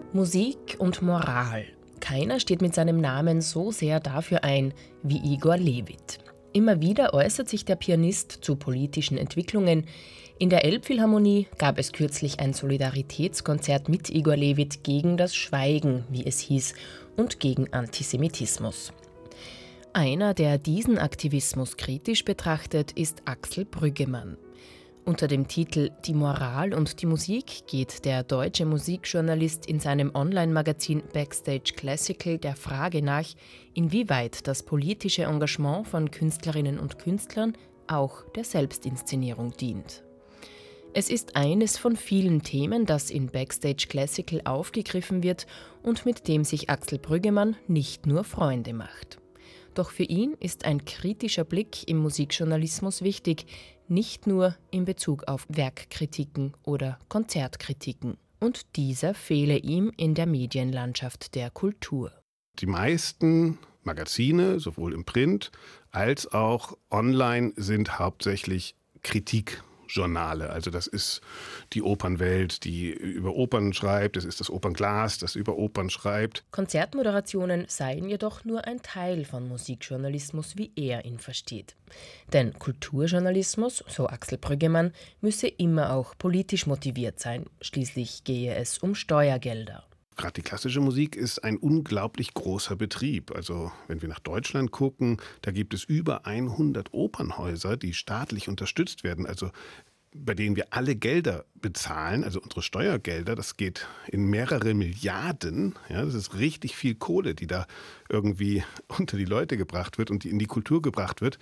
Musik und Moral. Keiner steht mit seinem Namen so sehr dafür ein wie Igor Levit. Immer wieder äußert sich der Pianist zu politischen Entwicklungen. In der Elbphilharmonie gab es kürzlich ein Solidaritätskonzert mit Igor Levit gegen das Schweigen, wie es hieß, und gegen Antisemitismus. Einer, der diesen Aktivismus kritisch betrachtet, ist Axel Brüggemann. Unter dem Titel »Die Moral und die Musik« geht der deutsche Musikjournalist in seinem Online-Magazin Backstage Classical der Frage nach, inwieweit das politische Engagement von Künstlerinnen und Künstlern auch der Selbstinszenierung dient. Es ist eines von vielen Themen, das in Backstage Classical aufgegriffen wird und mit dem sich Axel Brüggemann nicht nur Freunde macht. Doch für ihn ist ein kritischer Blick im Musikjournalismus wichtig, nicht nur in Bezug auf Werkkritiken oder Konzertkritiken. Und dieser fehle ihm in der Medienlandschaft der Kultur. Die meisten Magazine, sowohl im Print als auch online, sind hauptsächlich Kritikjournale. Also das ist die Opernwelt, die über Opern schreibt, es ist das Opernglas, das über Opern schreibt. Konzertmoderationen seien jedoch nur ein Teil von Musikjournalismus, wie er ihn versteht. Denn Kulturjournalismus, so Axel Brüggemann, müsse immer auch politisch motiviert sein. Schließlich gehe es um Steuergelder. Gerade die klassische Musik ist ein unglaublich großer Betrieb. Also wenn wir nach Deutschland gucken, da gibt es über 100 Opernhäuser, die staatlich unterstützt werden. Also bei denen wir alle Gelder bezahlen, also unsere Steuergelder, das geht in mehrere Milliarden. Ja, das ist richtig viel Kohle, die da irgendwie unter die Leute gebracht wird und die in die Kultur gebracht wird.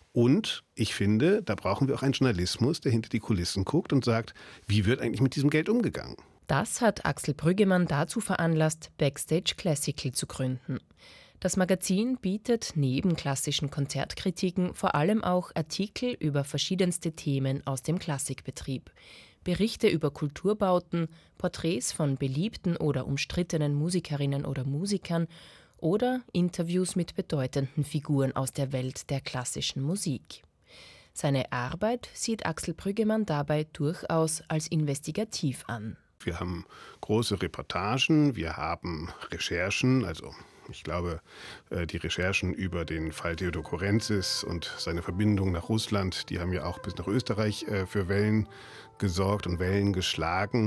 Und ich finde, da brauchen wir auch einen Journalismus, der hinter die Kulissen guckt und sagt, wie wird eigentlich mit diesem Geld umgegangen? Das hat Axel Brüggemann dazu veranlasst, Backstage Classical zu gründen. Das Magazin bietet neben klassischen Konzertkritiken vor allem auch Artikel über verschiedenste Themen aus dem Klassikbetrieb. Berichte über Kulturbauten, Porträts von beliebten oder umstrittenen Musikerinnen oder Musikern oder Interviews mit bedeutenden Figuren aus der Welt der klassischen Musik. Seine Arbeit sieht Axel Brüggemann dabei durchaus als investigativ an. Wir haben große Reportagen, wir haben Recherchen, also ich glaube, die Recherchen über den Fall Theodor Korenzis und seine Verbindung nach Russland, die haben ja auch bis nach Österreich für Wellen gesorgt und Wellen geschlagen.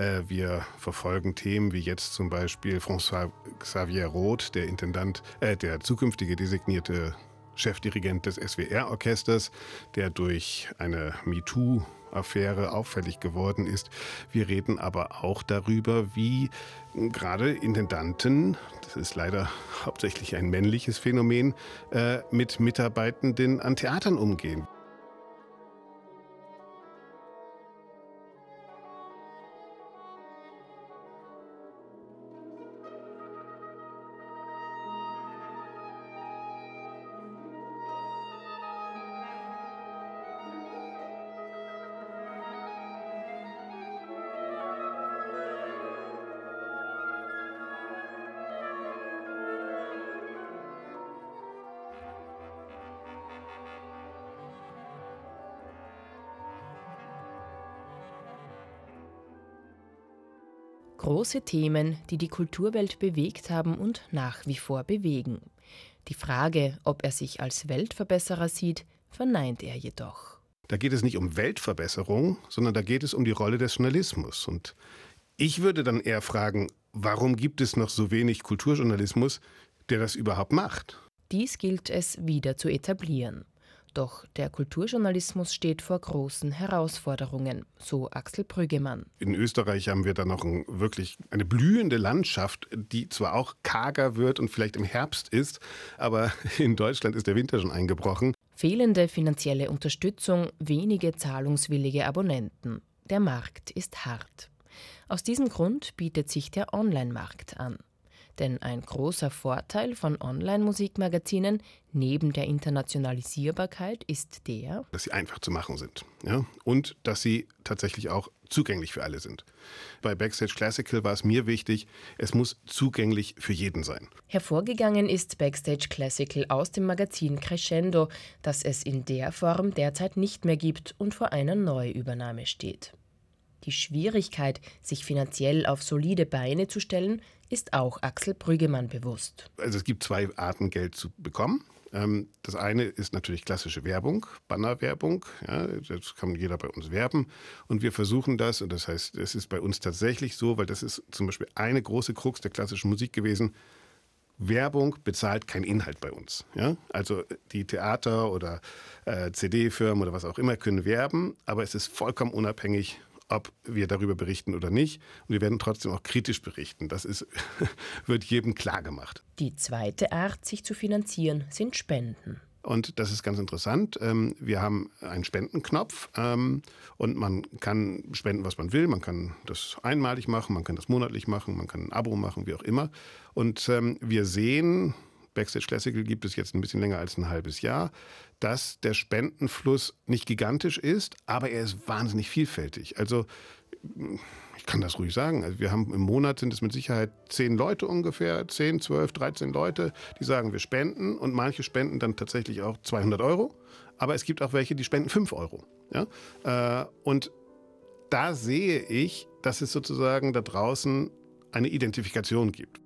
Wir verfolgen Themen wie jetzt zum Beispiel François Xavier Roth, der zukünftige designierte Chefdirigent des SWR-Orchesters, der durch eine MeToo-Affäre auffällig geworden ist. Wir reden aber auch darüber, wie gerade Intendanten, das ist leider hauptsächlich ein männliches Phänomen, mit Mitarbeitenden an Theatern umgehen. Große Themen, die die Kulturwelt bewegt haben und nach wie vor bewegen. Die Frage, ob er sich als Weltverbesserer sieht, verneint er jedoch. Da geht es nicht um Weltverbesserung, sondern da geht es um die Rolle des Journalismus. Und ich würde dann eher fragen, warum gibt es noch so wenig Kulturjournalismus, der das überhaupt macht? Dies gilt es wieder zu etablieren. Doch der Kulturjournalismus steht vor großen Herausforderungen, so Axel Brüggemann. In Österreich haben wir da noch wirklich eine blühende Landschaft, die zwar auch karger wird und vielleicht im Herbst ist, aber in Deutschland ist der Winter schon eingebrochen. Fehlende finanzielle Unterstützung, wenige zahlungswillige Abonnenten. Der Markt ist hart. Aus diesem Grund bietet sich der Online-Markt an. Denn ein großer Vorteil von Online-Musikmagazinen neben der Internationalisierbarkeit ist der, dass sie einfach zu machen sind, ja? Und dass sie tatsächlich auch zugänglich für alle sind. Bei Backstage Classical war es mir wichtig, es muss zugänglich für jeden sein. Hervorgegangen ist Backstage Classical aus dem Magazin Crescendo, das es in der Form derzeit nicht mehr gibt und vor einer Neuübernahme steht. Die Schwierigkeit, sich finanziell auf solide Beine zu stellen, ist auch Axel Brüggemann bewusst. Also es gibt zwei Arten, Geld zu bekommen. Das eine ist natürlich klassische Werbung, Bannerwerbung. Ja, das kann jeder bei uns werben. Und wir versuchen das, und das heißt, es ist bei uns tatsächlich so, weil das ist zum Beispiel eine große Krux der klassischen Musik gewesen. Werbung bezahlt kein Inhalt bei uns. Ja? Also die Theater oder CD-Firmen oder was auch immer können werben, aber es ist vollkommen unabhängig, ob wir darüber berichten oder nicht. Und wir werden trotzdem auch kritisch berichten. Das ist, wird jedem klar gemacht. Die zweite Art, sich zu finanzieren, sind Spenden. Und das ist ganz interessant. Wir haben einen Spendenknopf und man kann spenden, was man will. Man kann das einmalig machen, man kann das monatlich machen, man kann ein Abo machen, wie auch immer. Und wir sehen, Backstage Classical gibt es jetzt ein bisschen länger als ein halbes Jahr, dass der Spendenfluss nicht gigantisch ist, aber er ist wahnsinnig vielfältig. Also ich kann das ruhig sagen. Also wir haben im Monat sind es mit Sicherheit 10 Leute ungefähr, 10, 12, 13 Leute, die sagen, wir spenden, und manche spenden dann tatsächlich auch 200 Euro. Aber es gibt auch welche, die spenden 5 Euro. Ja? Und da sehe ich, dass es sozusagen da draußen eine Identifikation gibt.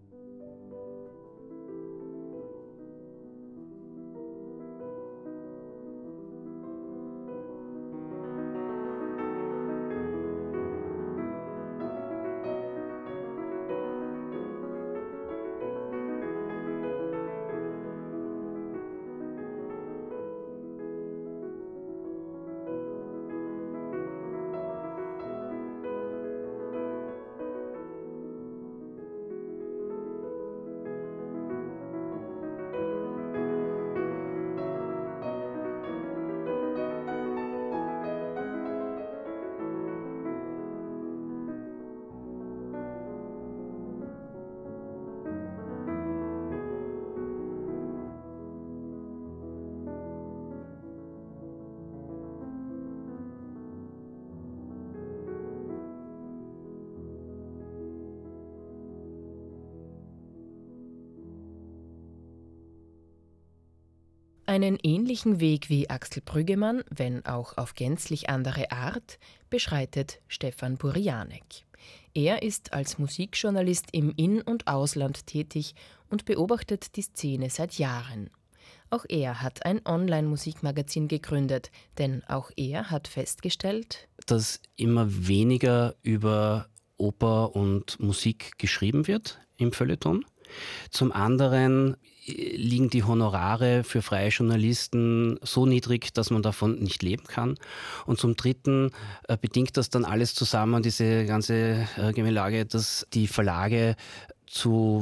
Einen ähnlichen Weg wie Axel Brüggemann, wenn auch auf gänzlich andere Art, beschreitet Stefan Burianek. Er ist als Musikjournalist im In- und Ausland tätig und beobachtet die Szene seit Jahren. Auch er hat ein Online-Musikmagazin gegründet, denn auch er hat festgestellt, dass immer weniger über Oper und Musik geschrieben wird im Feuilleton. Zum anderen liegen die Honorare für freie Journalisten so niedrig, dass man davon nicht leben kann. Und zum Dritten bedingt das dann alles zusammen, diese ganze Gemengelage, dass die Verlage zu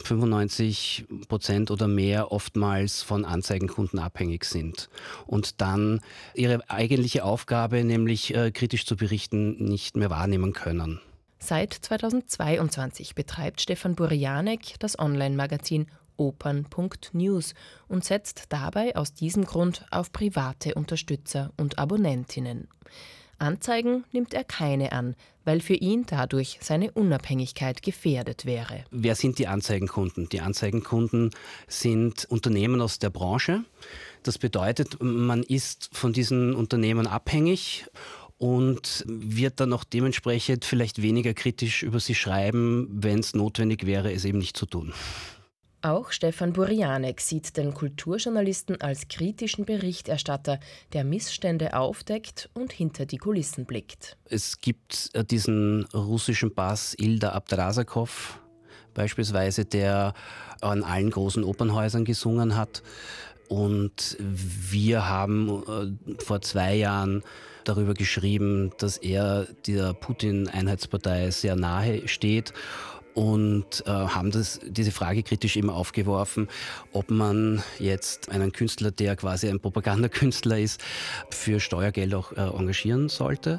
95% oder mehr oftmals von Anzeigenkunden abhängig sind und dann ihre eigentliche Aufgabe, nämlich kritisch zu berichten, nicht mehr wahrnehmen können. Seit 2022 betreibt Stefan Burianek das Online-Magazin opern.news und setzt dabei aus diesem Grund auf private Unterstützer und Abonnentinnen. Anzeigen nimmt er keine an, weil für ihn dadurch seine Unabhängigkeit gefährdet wäre. Wer sind die Anzeigenkunden? Die Anzeigenkunden sind Unternehmen aus der Branche. Das bedeutet, man ist von diesen Unternehmen abhängig und wird dann auch dementsprechend vielleicht weniger kritisch über sie schreiben, wenn es notwendig wäre, es eben nicht zu tun. Auch Stefan Burianek sieht den Kulturjournalisten als kritischen Berichterstatter, der Missstände aufdeckt und hinter die Kulissen blickt. Es gibt diesen russischen Bass Ilda Abdrasakov beispielsweise, der an allen großen Opernhäusern gesungen hat. Und wir haben vor 2 Jahren darüber geschrieben, dass er der Putin-Einheitspartei sehr nahe steht und haben diese Frage kritisch immer aufgeworfen, ob man jetzt einen Künstler, der quasi ein Propagandakünstler ist, für Steuergeld auch engagieren sollte.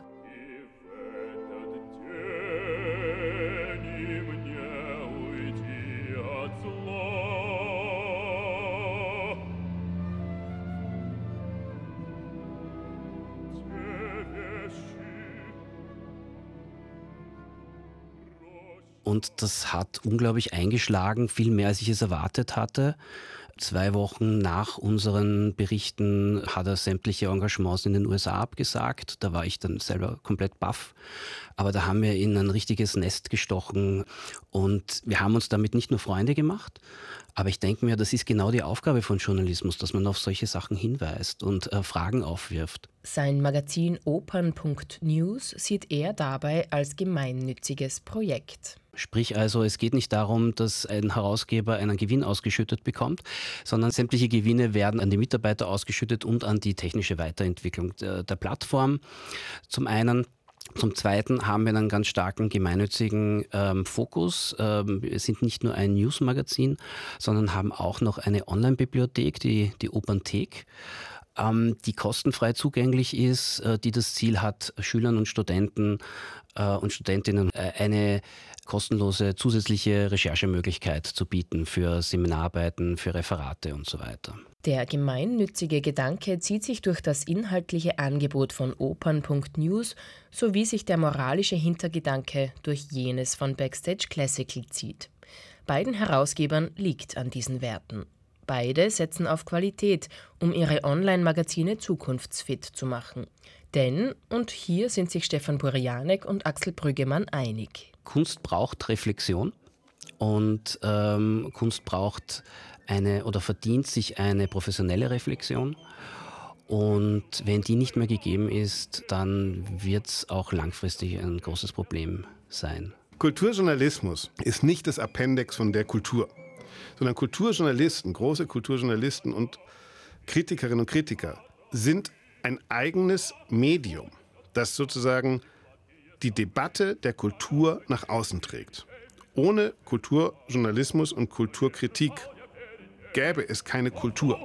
Und das hat unglaublich eingeschlagen, viel mehr als ich es erwartet hatte. 2 Wochen nach unseren Berichten hat er sämtliche Engagements in den USA abgesagt. Da war ich dann selber komplett baff. Aber da haben wir in ein richtiges Nest gestochen und wir haben uns damit nicht nur Freunde gemacht, aber ich denke mir, das ist genau die Aufgabe von Journalismus, dass man auf solche Sachen hinweist und Fragen aufwirft. Sein Magazin Opern.news sieht er dabei als gemeinnütziges Projekt. Sprich also, es geht nicht darum, dass ein Herausgeber einen Gewinn ausgeschüttet bekommt, sondern sämtliche Gewinne werden an die Mitarbeiter ausgeschüttet und an die technische Weiterentwicklung der Plattform. Zum einen. Zum Zweiten haben wir einen ganz starken gemeinnützigen Fokus. Wir sind nicht nur ein Newsmagazin, sondern haben auch noch eine Online-Bibliothek, die Opernthek, die kostenfrei zugänglich ist, die das Ziel hat, Schülern und Studenten und Studentinnen eine kostenlose zusätzliche Recherchemöglichkeit zu bieten für Seminararbeiten, für Referate und so weiter. Der gemeinnützige Gedanke zieht sich durch das inhaltliche Angebot von Opern.news sowie sich der moralische Hintergedanke durch jenes von Backstage Classical zieht. Beiden Herausgebern liegt an diesen Werten. Beide setzen auf Qualität, um ihre Online-Magazine zukunftsfit zu machen. Denn, und hier sind sich Stefan Burianek und Axel Brüggemann einig: Kunst braucht Reflexion und Kunst braucht verdient sich eine professionelle Reflexion. Und wenn die nicht mehr gegeben ist, dann wird es auch langfristig ein großes Problem sein. Kulturjournalismus ist nicht das Appendix von der Kultur, sondern Kulturjournalisten, große Kulturjournalisten und Kritikerinnen und Kritiker sind ein eigenes Medium, das sozusagen die Debatte der Kultur nach außen trägt. Ohne Kulturjournalismus und Kulturkritik gäbe es keine Kultur.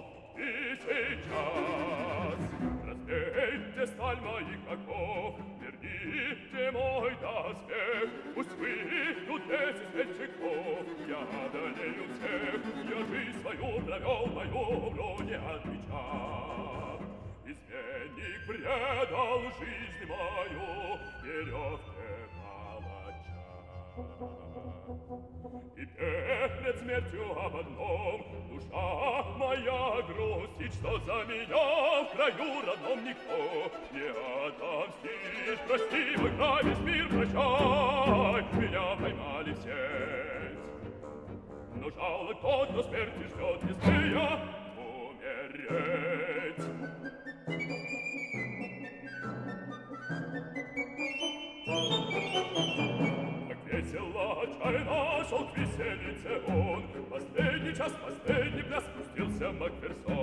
И перед смертью об одном душа моя грустит, что за меня в краю родном никто не отомстит. Прости, мой край, весь мир прощай, меня поймали в сеть. Но жалок тот, кто смерти ждет, не смея умереть. Весело, отчаянно шел к виселице он. Последний час, последний пляс спустился Макферсон.